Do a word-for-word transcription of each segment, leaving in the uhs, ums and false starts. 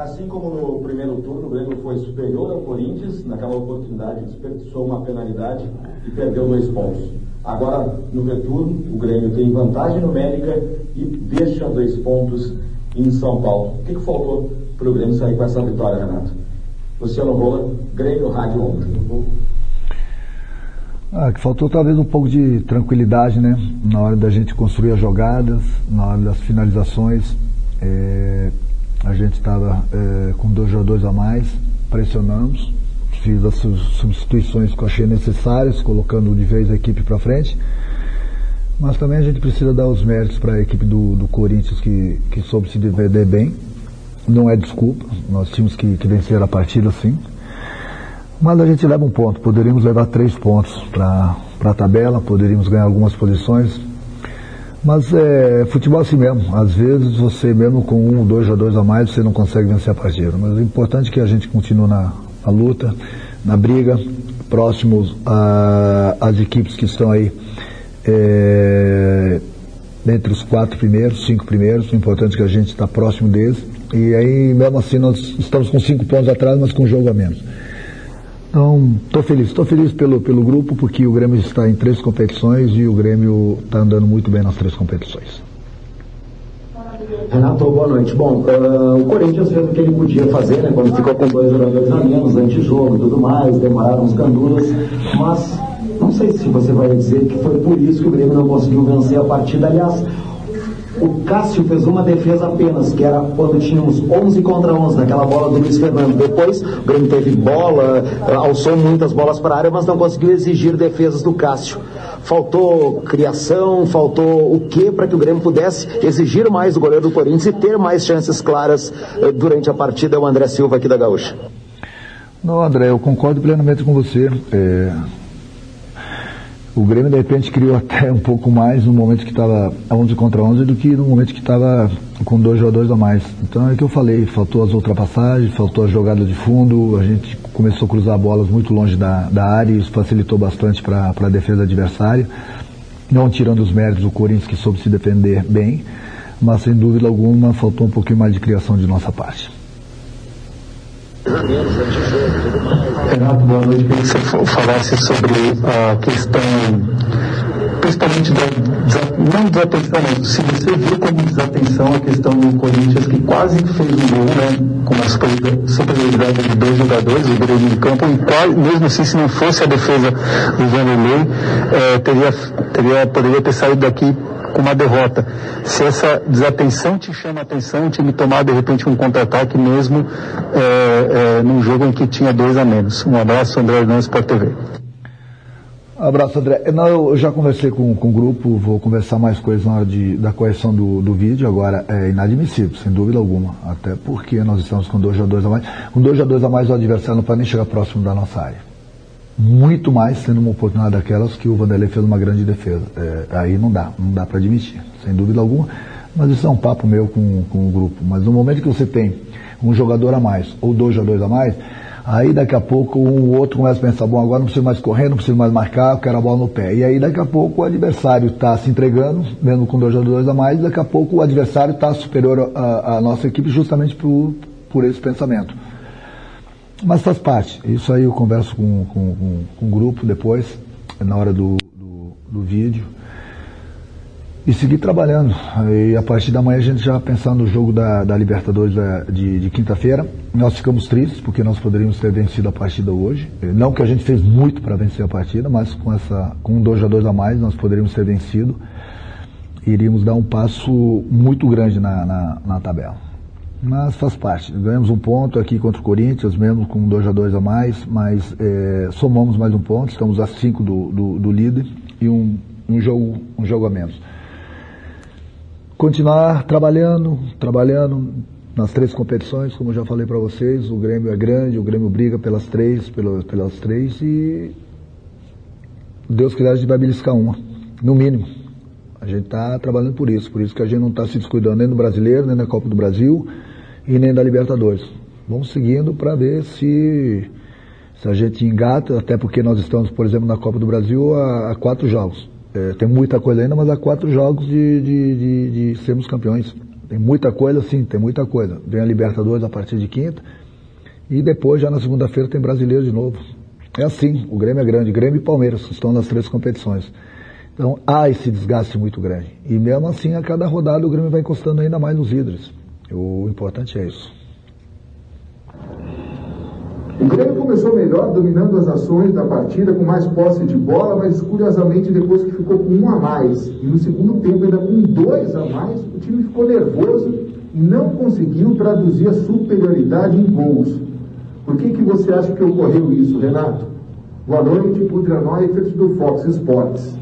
Assim como no primeiro turno, o Grêmio foi superior ao Corinthians, naquela oportunidade desperdiçou uma penalidade e perdeu dois pontos. Agora, no retorno, o Grêmio tem vantagem numérica e deixa dois pontos em São Paulo. O que, que faltou para o Grêmio sair com essa vitória, Renato? Luciano Rola, Grêmio Rádio ontem. Ah, que faltou talvez um pouco de tranquilidade, né? Na hora da gente construir as jogadas, na hora das finalizações. É, a gente estava é, com dois jogadores a mais, pressionamos, fiz as substituições que eu achei necessárias, colocando de vez a equipe para frente. Mas também a gente precisa dar os méritos para a equipe do, do Corinthians que, que soube se defender bem. Não é desculpa, nós tínhamos que, que vencer a partida sim. Mas a gente leva um ponto, poderíamos levar três pontos para a tabela, poderíamos ganhar algumas posições. Mas é futebol assim mesmo, às vezes você mesmo com um ou dois jogadores a mais você não consegue vencer a partida. Mas o importante é que a gente continue na, na luta, na briga, próximos às equipes que estão aí é, entre os quatro primeiros, cinco primeiros. O importante é que a gente está próximo deles. E aí mesmo assim nós estamos com cinco pontos atrás, mas com um jogo a menos. Então, estou feliz, estou feliz pelo, pelo grupo, porque o Grêmio está em três competições e o Grêmio está andando muito bem nas três competições. Renato, boa noite. Bom, uh, o Corinthians fez o que ele podia fazer, né, quando ficou com dois jogadores a menos, antijogo e tudo mais, demoraram os gandulas, mas não sei se você vai dizer que foi por isso que o Grêmio não conseguiu vencer a partida. Aliás, o Cássio fez uma defesa apenas, que era quando tínhamos onze contra onze, naquela bola do Luiz Fernando. Depois, o Grêmio teve bola, alçou muitas bolas para a área, mas não conseguiu exigir defesas do Cássio. Faltou criação, faltou o quê para que o Grêmio pudesse exigir mais do goleiro do Corinthians e ter mais chances claras eh, durante a partida? É o André Silva aqui da Gaúcha. Não, André, eu concordo plenamente com você. É... O Grêmio, de repente, criou até um pouco mais no momento que estava onze contra onze do que no momento que estava com dois jogadores a mais. Então é o que eu falei, faltou as ultrapassagens, faltou as jogadas de fundo, a gente começou a cruzar bolas muito longe da, da área e isso facilitou bastante para a defesa adversária. Não tirando os méritos do Corinthians, que soube se defender bem, mas sem dúvida alguma faltou um pouquinho mais de criação de nossa parte. Renato, boa noite. Queria que você falasse sobre a questão, principalmente da, não desatenção, mas se você viu como desatenção a questão do Corinthians, que quase fez um gol, né, com uma superioridade de dois jogadores, o Grêmio em campo, e quase, mesmo assim, se não fosse a defesa do Vanderlei, é, teria, teria, poderia ter saído daqui com uma derrota. Se essa desatenção te chama a atenção, o time tomar de repente um contra-ataque mesmo é, é, num jogo em que tinha dois a menos. Um abraço, André Hernandes, Sport T V. Um abraço, André. Não, eu já conversei com, com o grupo, vou conversar mais coisas na hora de, da correção do, do vídeo. Agora, é inadmissível, sem dúvida alguma, até porque nós estamos com dois jogadores a mais. Com dois jogadores a mais, o adversário não pode nem chegar próximo da nossa área. Muito mais sendo uma oportunidade daquelas que o Vanderlei fez uma grande defesa. É, aí não dá, não dá para admitir, sem dúvida alguma. Mas isso é um papo meu com, com o grupo. Mas no momento que você tem um jogador a mais, ou dois jogadores a mais, aí daqui a pouco um outro começa a pensar, bom, agora não preciso mais correr, não preciso mais marcar, eu quero a bola no pé. E aí daqui a pouco o adversário está se entregando, mesmo com dois jogadores a mais, daqui a pouco o adversário está superior à nossa equipe justamente por, por esse pensamento. Mas faz parte. Isso aí eu converso com, com, com, com o grupo depois, na hora do, do, do vídeo. E seguir trabalhando. E a partir da manhã a gente já pensando no jogo da, da Libertadores da, de, de quinta-feira. Nós ficamos tristes porque nós poderíamos ter vencido a partida hoje. Não que a gente fez muito para vencer a partida, mas com, essa, com um dois a dois a mais nós poderíamos ter vencido. Iríamos dar um passo muito grande na, na, na tabela. Mas faz parte. Ganhamos um ponto aqui contra o Corinthians, mesmo com dois a dois a mais, mas é, somamos mais um ponto, estamos a cinco do, do, do líder e um, um, jogo, um jogo a menos. Continuar trabalhando, trabalhando nas três competições, como eu já falei para vocês, o Grêmio é grande, o Grêmio briga pelas três, pelas, pelas três e Deus quiser a gente vai beliscar uma, no mínimo. A gente está trabalhando por isso, por isso que a gente não está se descuidando nem do Brasileiro, nem da Copa do Brasil e nem da Libertadores. Vamos seguindo para ver se, se a gente engata, até porque nós estamos, por exemplo, na Copa do Brasil há, há quatro jogos. É, tem muita coisa ainda, mas há quatro jogos de, de, de, de sermos campeões. Tem muita coisa, sim, tem muita coisa. Vem a Libertadores a partir de quinta e depois, já na segunda-feira, tem Brasileiro de novo. É assim, o Grêmio é grande, Grêmio e Palmeiras estão nas três competições. Então há esse desgaste muito grande. E mesmo assim, a cada rodada o Grêmio vai encostando ainda mais nos líderes. O importante é isso. O Grêmio começou melhor, dominando as ações da partida, com mais posse de bola, mas curiosamente depois que ficou com um a mais, e no segundo tempo ainda com dois a mais, o time ficou nervoso e não conseguiu traduzir a superioridade em gols. Por que que você acha que ocorreu isso, Renato? Boa noite, Budra Neufeld do Fox Sports.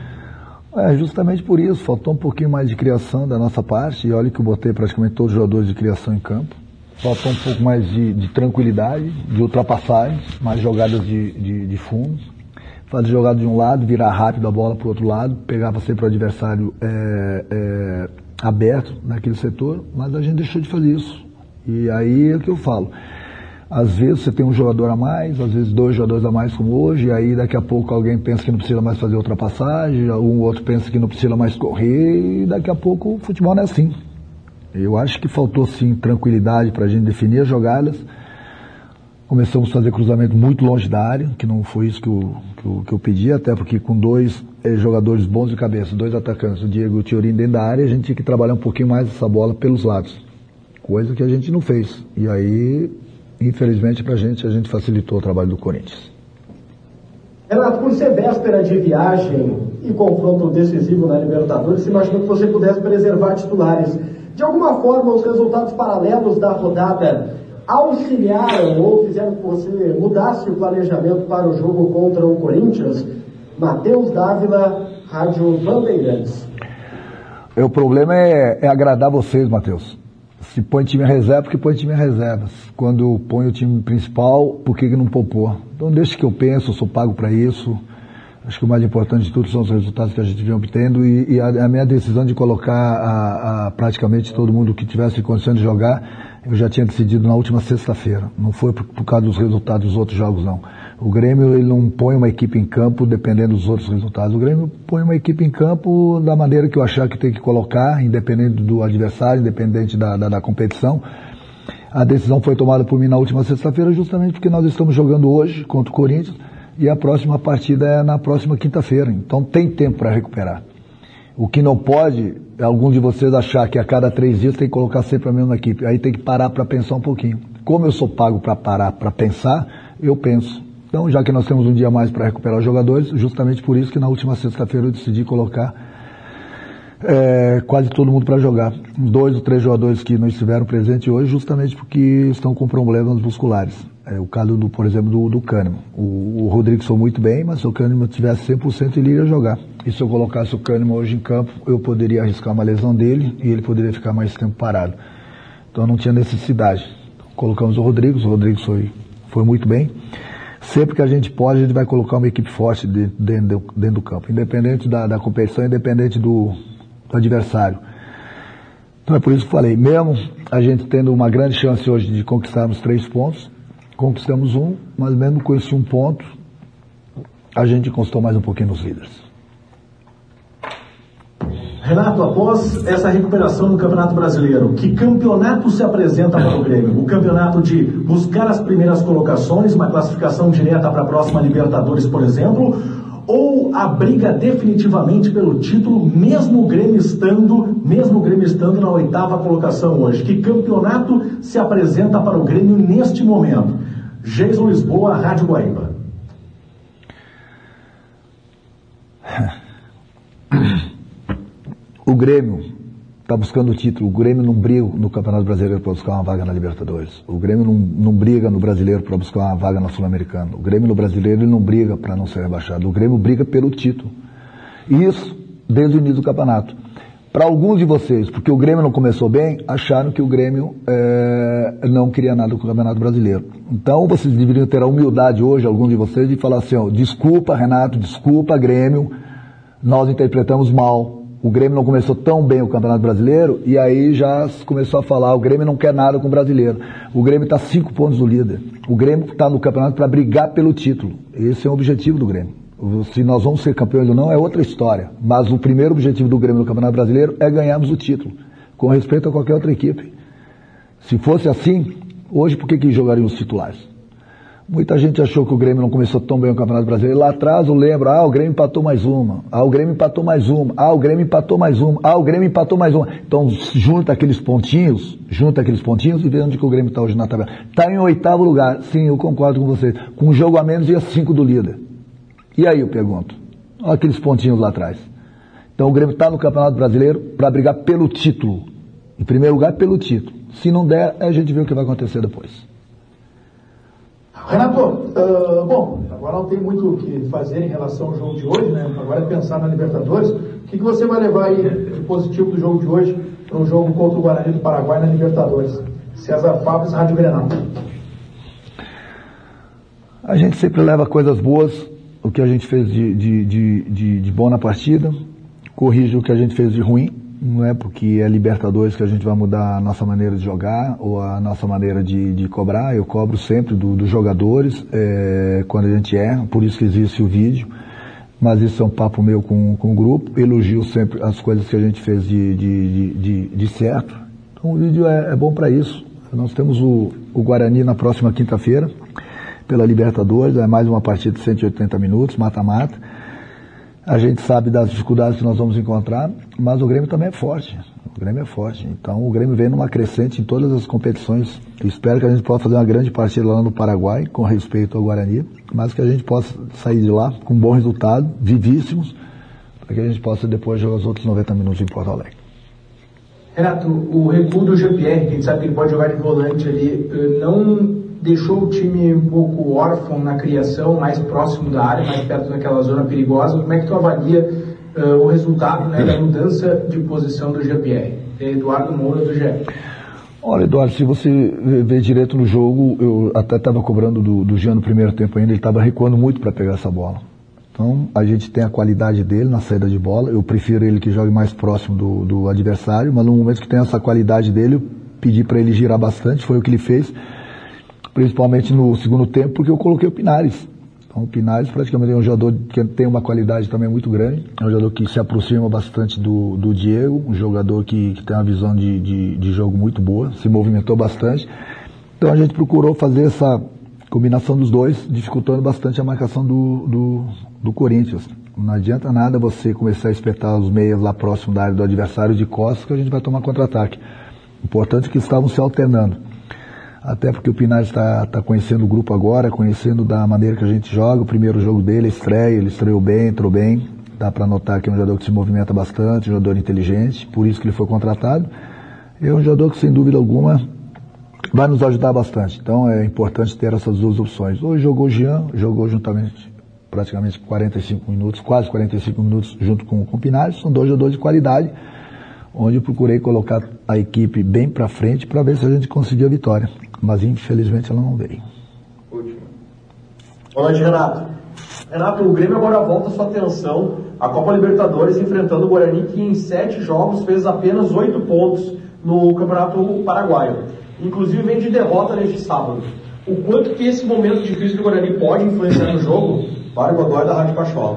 É, justamente por isso, faltou um pouquinho mais de criação da nossa parte, e olha que eu botei praticamente todos os jogadores de criação em campo. Faltou um pouco mais de, de tranquilidade, de ultrapassagens, mais jogadas de, de, de fundo. Fazer jogada de um lado, virar rápido a bola para o outro lado, pegava sempre o adversário é, é, aberto naquele setor, mas a gente deixou de fazer isso. E aí é o que eu falo. Às vezes você tem um jogador a mais, às vezes dois jogadores a mais como hoje, e aí daqui a pouco alguém pensa que não precisa mais fazer ultrapassagem, um outro pensa que não precisa mais correr, e daqui a pouco o futebol não é assim. Eu acho que faltou sim tranquilidade para a gente definir as jogadas. Começamos a fazer cruzamento muito longe da área, que não foi isso que eu, que eu, que eu pedi, até porque com dois eh, jogadores bons de cabeça, dois atacantes, o Diego e o Thiorin dentro da área, a gente tinha que trabalhar um pouquinho mais essa bola pelos lados. Coisa que a gente não fez. E aí, infelizmente para a gente, a gente facilitou o trabalho do Corinthians. Renato, por ser véspera de viagem e confronto decisivo na Libertadores, se imaginou que você pudesse preservar titulares. De alguma forma, os resultados paralelos da rodada auxiliaram ou fizeram que você mudasse o planejamento para o jogo contra o Corinthians? Matheus Dávila, Rádio Bandeirantes. O problema é, é agradar vocês, Matheus. Se põe time em reserva, porque põe time em reservas. Quando põe o time principal, por que que não poupou? Então deixa que eu penso, eu sou pago para isso. Acho que o mais importante de tudo são os resultados que a gente vem obtendo e, e a, a minha decisão de colocar a, a, praticamente todo mundo que tivesse condição de jogar, eu já tinha decidido na última sexta-feira. Não foi por, por causa dos resultados dos outros jogos, não. O Grêmio ele não põe uma equipe em campo dependendo dos outros resultados. O Grêmio põe uma equipe em campo da maneira que eu achar que tem que colocar, independente do adversário, independente da, da, da competição. A decisão foi tomada por mim na última sexta-feira justamente porque nós estamos jogando hoje contra o Corinthians e a próxima partida é na próxima quinta-feira. Então tem tempo para recuperar. O que não pode é algum de vocês achar que a cada três dias tem que colocar sempre a mesma equipe. Aí tem que parar para pensar um pouquinho. Como eu sou pago para parar para pensar, eu penso. Então, já que nós temos um dia a mais para recuperar os jogadores, justamente por isso que na última sexta-feira eu decidi colocar é, quase todo mundo para jogar. Dois ou três jogadores que não estiveram presentes hoje, justamente porque estão com problemas musculares. É, o caso, do, por exemplo, do, do Kahneman. O, o Rodrigo sou muito bem, mas se o Kahneman tivesse cem por cento, ele iria jogar. E se eu colocasse o Kahneman hoje em campo, eu poderia arriscar uma lesão dele e ele poderia ficar mais tempo parado. Então não tinha necessidade. Colocamos o Rodrigo, o Rodrigo foi, foi muito bem. Sempre que a gente pode, a gente vai colocar uma equipe forte dentro, dentro, dentro do campo, independente da, da competição, independente do, do adversário. Então é por isso que eu falei, mesmo a gente tendo uma grande chance hoje de conquistarmos três pontos, conquistamos um, mas mesmo com esse um ponto, a gente conquistou mais um pouquinho nos líderes. Renato, após essa recuperação no Campeonato Brasileiro, que campeonato se apresenta para o Grêmio? O campeonato de buscar as primeiras colocações, uma classificação direta para a próxima Libertadores, por exemplo, ou a briga definitivamente pelo título, mesmo o Grêmio estando, mesmo o Grêmio estando na oitava colocação hoje? Que campeonato se apresenta para o Grêmio neste momento? Geison Lisboa, Rádio Guaíba. O Grêmio está buscando o título. O Grêmio não briga no Campeonato Brasileiro para buscar uma vaga na Libertadores. O Grêmio não, não briga no Brasileiro para buscar uma vaga na Sul-Americana. O Grêmio no Brasileiro ele não briga para não ser rebaixado. O Grêmio briga pelo título. E isso desde o início do campeonato. Para alguns de vocês, porque o Grêmio não começou bem, acharam que o Grêmio é, não queria nada com o Campeonato Brasileiro. Então vocês deveriam ter a humildade hoje, alguns de vocês, de falar assim, ó, desculpa Renato, desculpa Grêmio, nós interpretamos mal. O Grêmio não começou tão bem o Campeonato Brasileiro e aí já começou a falar, o Grêmio não quer nada com o brasileiro. O Grêmio está cinco pontos do líder. O Grêmio está no campeonato para brigar pelo título. Esse é o objetivo do Grêmio. Se nós vamos ser campeões ou não é outra história. Mas o primeiro objetivo do Grêmio no Campeonato Brasileiro é ganharmos o título. com respeito a qualquer outra equipe. Se fosse assim, hoje por que que jogariam os titulares? Muita gente achou que o Grêmio não começou tão bem o Campeonato Brasileiro. Lá atrás eu lembro, ah, o Grêmio empatou mais uma, ah, o Grêmio empatou mais uma, ah, o Grêmio empatou mais uma, ah, o Grêmio empatou mais uma. Então junta aqueles pontinhos, junta aqueles pontinhos e vê onde que o Grêmio está hoje na tabela. Está em oitavo lugar, sim, eu concordo com vocês, com um jogo a menos e a cinco do líder. E aí eu pergunto, olha aqueles pontinhos lá atrás. Então o Grêmio está no Campeonato Brasileiro para brigar pelo título. Em primeiro lugar, pelo título. Se não der, a gente vê o que vai acontecer depois. Renato, uh, bom, agora não tem muito o que fazer em relação ao jogo de hoje, né? Agora é pensar na Libertadores. O que, que você vai levar aí de positivo do jogo de hoje para um jogo contra o Guarani do Paraguai na Libertadores? César Fábio, Rádio Grenal. A gente sempre leva coisas boas, o que a gente fez de, de, de, de, de bom na partida, corrige o que a gente fez de ruim. Não é porque é Libertadores que a gente vai mudar a nossa maneira de jogar ou a nossa maneira de, de cobrar. Eu cobro sempre dos do jogadores é, quando a gente erra, por isso que existe o vídeo. Mas isso é um papo meu com, com o grupo. Elogio sempre as coisas que a gente fez de, de, de, de, de certo. Então o vídeo é, é bom para isso. Nós temos o, o Guarani na próxima quinta-feira, pela Libertadores. É mais uma partida de cento e oitenta minutos, mata-mata. A gente sabe das dificuldades que nós vamos encontrar, mas o Grêmio também é forte. O Grêmio é forte. Então o Grêmio vem numa crescente em todas as competições. Eu espero que a gente possa fazer uma grande partida lá no Paraguai, com respeito ao Guarani, mas que a gente possa sair de lá com um bom resultado, vivíssimos, para que a gente possa depois jogar os outros noventa minutos em Porto Alegre. Renato, o recuo do Jean Pierre, que a gente sabe que ele pode jogar de volante ali, não deixou o time um pouco órfão na criação, mais próximo da área, mais perto daquela zona perigosa. Como é que tu avalia uh, o resultado, né, da mudança de posição do Jean Pierre? Eduardo Moura, do G E. Olha, Eduardo, se você ver direito no jogo, eu até estava cobrando do, do Jean no primeiro tempo ainda, ele estava recuando muito para pegar essa bola. Então, a gente tem a qualidade dele na saída de bola. Eu prefiro ele que jogue mais próximo do, do adversário, mas no momento que tem essa qualidade dele, eu pedi para ele girar bastante, foi o que ele fez, principalmente no segundo tempo, porque eu coloquei o Pinares. Então, o Pinares praticamente é um jogador que tem uma qualidade também muito grande, é um jogador que se aproxima bastante do, do Diego, um jogador que, que tem uma visão de, de, de jogo muito boa, se movimentou bastante. Então, a gente procurou fazer essa combinação dos dois, dificultando bastante a marcação do, do, do Corinthians. Não adianta nada você começar a espetar os meias lá próximo da área do adversário de costas, que a gente vai tomar contra-ataque. Importante que estavam se alternando. Até porque o Pinares está tá conhecendo o grupo agora, conhecendo da maneira que a gente joga. O primeiro jogo dele, a estreia, ele estreou bem, entrou bem. Dá para notar que é um jogador que se movimenta bastante, um jogador inteligente, por isso que ele foi contratado. É um jogador que, sem dúvida alguma, vai nos ajudar bastante. Então é importante ter essas duas opções. Hoje jogou o Jean, jogou juntamente praticamente quarenta e cinco minutos, quase quarenta e cinco minutos junto com, com o Pinares. São dois jogadores de qualidade, onde eu procurei colocar a equipe bem para frente para ver se a gente conseguia a vitória. Mas infelizmente ela não veio. Último. Boa noite, Renato. Renato, o Grêmio agora volta sua atenção à Copa Libertadores, enfrentando o Guarani, que em sete jogos fez apenas oito pontos no Campeonato Paraguaio. Inclusive vem de derrota neste sábado. O quanto que esse momento difícil do Guarani pode influenciar no jogo? Mário Godoy, da Rádio Cachola.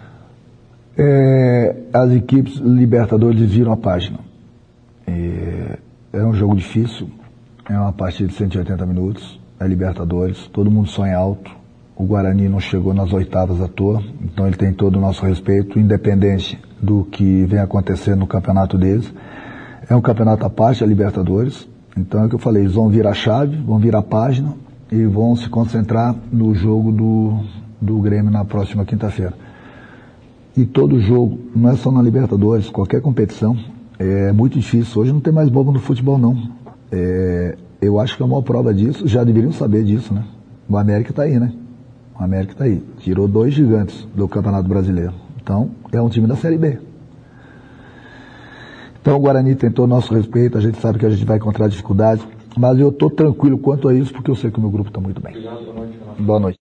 É, as equipes Libertadores viram a página. É, é um jogo difícil. É uma partida de cento e oitenta minutos, é Libertadores, todo mundo sonha alto. O Guarani não chegou nas oitavas à toa, então ele tem todo o nosso respeito, independente do que vem acontecendo no campeonato deles. É um campeonato à parte, é Libertadores, então é o que eu falei, eles vão virar a chave, vão virar a página e vão se concentrar no jogo do, do Grêmio na próxima quinta-feira. E todo jogo, não é só na Libertadores, qualquer competição, é muito difícil. Hoje não tem mais bobo no futebol, não. É, eu acho que é a maior prova disso, já deveriam saber disso, né? O América está aí, né? O América está aí. Tirou dois gigantes do Campeonato Brasileiro. Então, é um time da Série B. Então, o Guarani tem todo o nosso respeito, a gente sabe que a gente vai encontrar dificuldades, mas eu estou tranquilo quanto a isso, porque eu sei que o meu grupo está muito bem. Obrigado, boa noite. Boa noite.